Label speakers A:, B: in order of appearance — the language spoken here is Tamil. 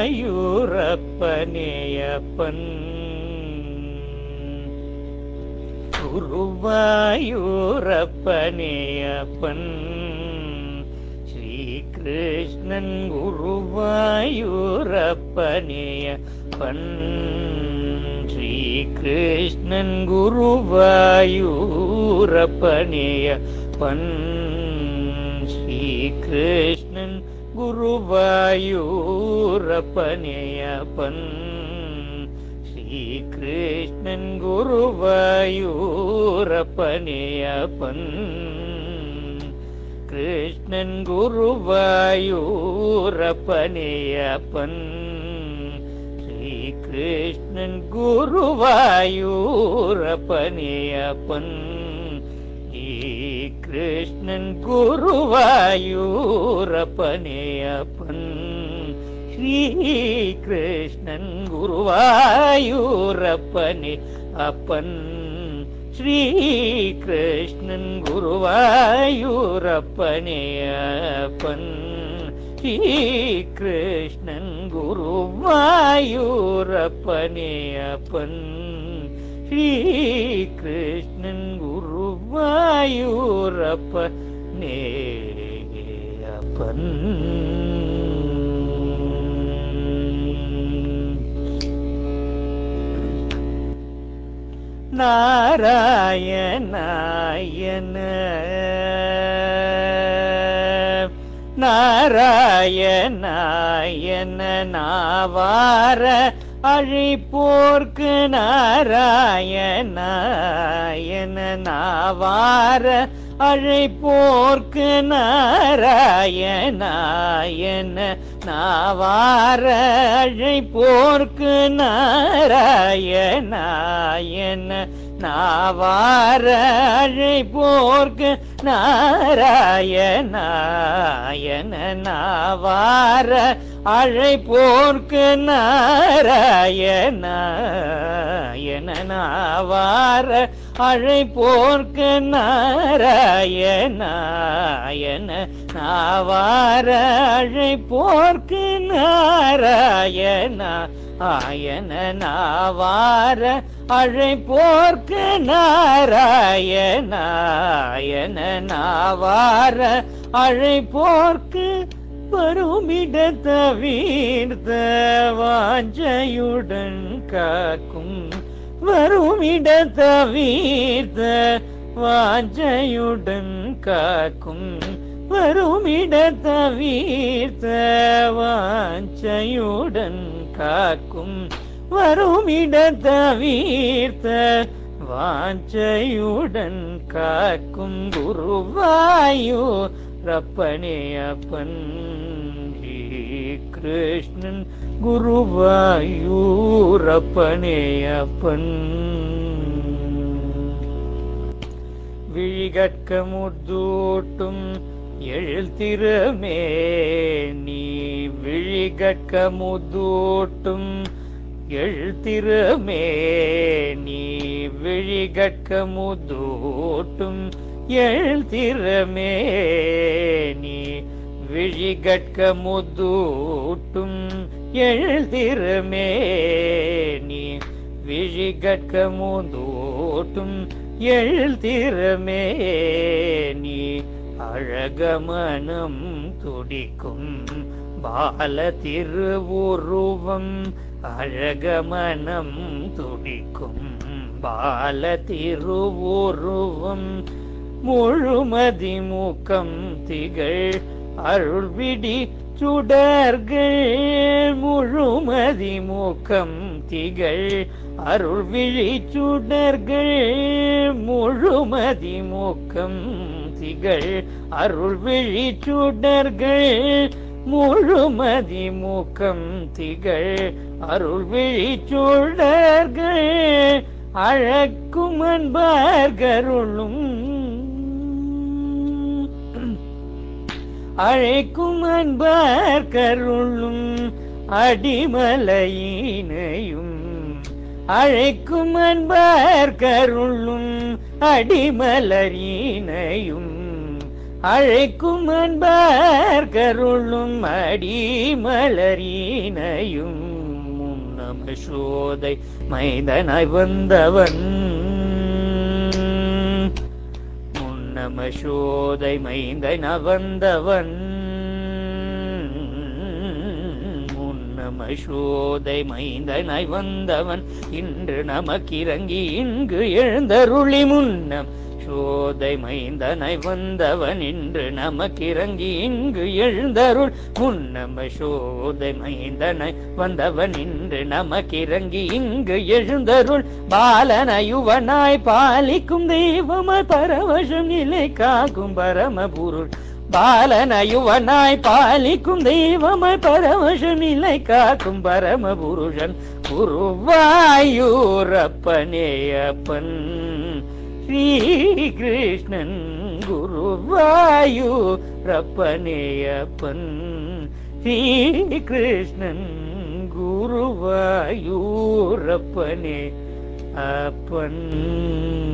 A: குருவாயூரப்பனேயப்பன் குருவாயூரப்பனேயப்பன் ஸ்ரீகிருஷ்ணன் குருவாயூரப்பனேயப்பன் ஸ்ரீகிருஷ்ணன் குருவாயூரப்பனேயப்பன் ஸ்ரீகிருஷ்ணன் குருவாயூரப்பனேயப்பன் ஸ்ரீகிருஷ்ணன் குருவாயூரப்பனேயப்பன் கிருஷ்ணன் குருவாயூரப்பனேயப்பன் ஸ்ரீகிருஷ்ணன் குருவாயூரப்பனேயப்பன் கிருஷ்ணன் குருவாயூரப்பனேயப்பன் ஸ்ரீகிருஷ்ணன் குருவாயூரப்பனேயப்பன் ஸ்ரீகிருஷ்ணன் குருவாயூரப்பனேயப்பன் ஸ்ரீகிருஷ்ணன் குருவாயூரப்பனேயப்பன் ஸ்ரீகிருஷ்ணன் குருவாயூரப்பனேயப்பன் நாராயணாயன நாராயணாயன நாவார அழைப்போர்க்கு நாராயணாயன நாவார அழைப்போர்க்கு நாராயணாயன நாவார அழைப்போர்க்கு நாராயணாயன நாவார அழைப்போர்க்கு நாராயணாயன நாவார அழைப்போர்க்கு நாராயணாயன நாவார அழைப்போர்க்கு நாராயணாயன நாவார அழைப்போர்க்கு நாராயணாயன நாவார அழைப்போர்க்கு நாராயணாயன நாவார அழைப்போர்க்கு வருமிட தவிர்த்த வாஞ்சையுடன் காக்கும் வருமிட தவிர்த்த வாஞ்சையுடன் காக்கும் வருமிட தவிர்த்த வாஞ்சையுடன் காக்கும் வருமிட தவிர்த்த வாஞ்சையுடன் காக்கும் குருவாயூரப்பனேயப்பன் கிருஷ்ணன் குருவாயூரப்பனேயப்பன் விழிகட்க முத்தூட்டும் எழுத்திறமேனி விழிகட்க முத்தூட்டும் எழுத்திறமேனி விழிகட்க முத்தூட்டும் எழுத்திறமேனி விழிகட்க முத்தூட்டும் எழுத்திறமேனி விழிகட்க முத்தூட்டும் எழுத்திறமேனி அழகமனம் துடிக்கும் பால திருவுருவம் அழகமனம் துடிக்கும் பால திருவுருவம் முழுமதி மூக்கம் திகழ் அருள்விடி சுடர்கள் முழுமதி மூக்கம் திகழ் அருள்விழி சுடர்கள் முழுமதி மூக்கம் திகழ் அருள்விழி சுடர்கள் முழுமதி மூக்கம் திகழ் அருள்விழி சுடர்கள் அழக்கும் அன்பர்கருளும் அழைக்கும் அன்பர்கருளும் அடிமலையினையும் அழைக்கும் அன்பர்கருளும் அடிமலரினையும் அழைக்கும் அன்பர் கருளும் அடிமலரினையும் முன்னம சோதை மைந்தனாய் வந்தவன் முன்னம சோதை மைந்தனாய் வந்தவன் முன்னம சோதை மைந்தனாய் வந்தவன் இன்று நமக்கிறங்கி இங்கு எழுந்தருளி முன்னம் சோதை மைந்தனாய் வந்தவன் இன்று நமக்கிறங்கி இங்கு எழுந்தருள் முன்னம சோதை மைந்தனாய் வந்தவன் இன்று நமக்கிறங்கி இங்கு எழுந்தருள் பாலனயுவனாய் பாலிக்கும் தெய்வமாய் பரவசம் நிலை காக்கும் பரமபுருள் பாலனயுவனாய் பாலிக்கும் தெய்வமாய் பரவசம் நிலை காக்கும் பரமபுருஷன் குருவாயூரப்பனேயப்பன் ஸ்ரீகிருஷ்ணன் குருவாயூரப்பனேயப்பன் ஸ்ரீகிருஷ்ணன் குருவாயூரப்பனே அப்பன்.